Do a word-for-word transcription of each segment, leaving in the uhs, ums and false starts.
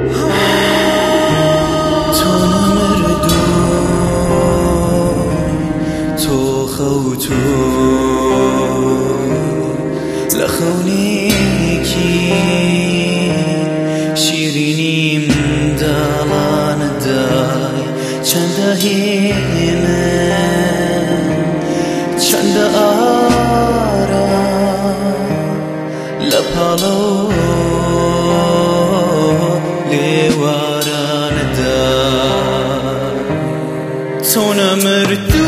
تو لخونيكي شيرينيم دالان داي چند هيمه چند آرا لپالو لیواران داي تو نمردو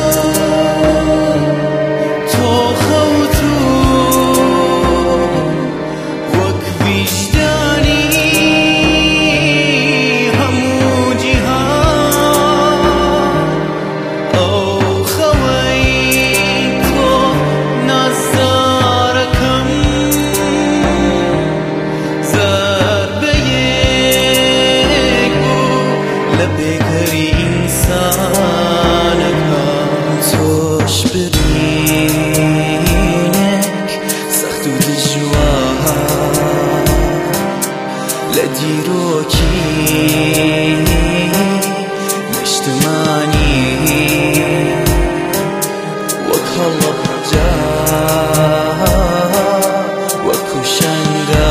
بكري إنسانك توش برينك سختو دجواها لديروكي مجتماني وكالله جا وكوشنگا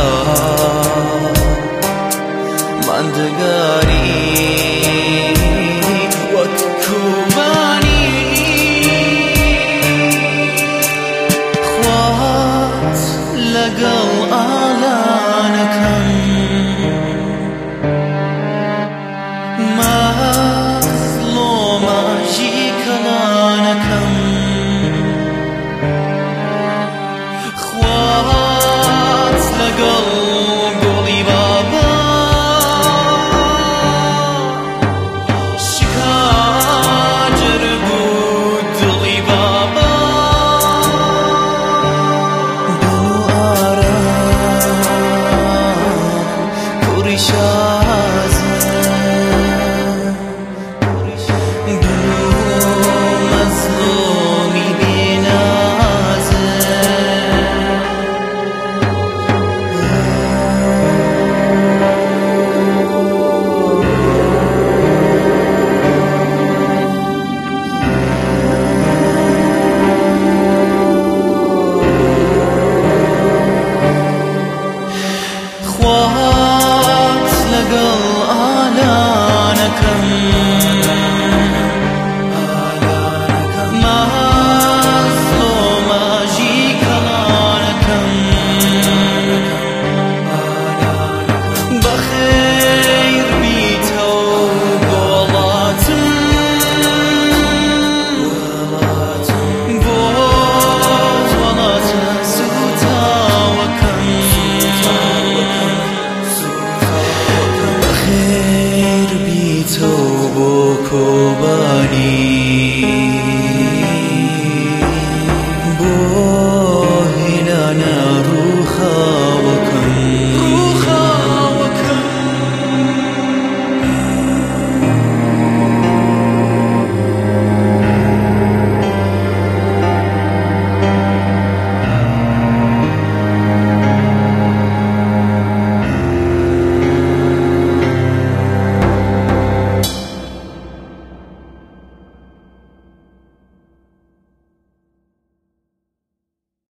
ماندگاري لقل آلانكم مظلومة جيكلانكم خوات لقل قولي بابا شكاجر بودلي بابا خوات لقل آلانكم مظلومة جيكلانكم بخير بيتو بولاتم بوت ولاتم سوتا وكم خير بيتو بوكو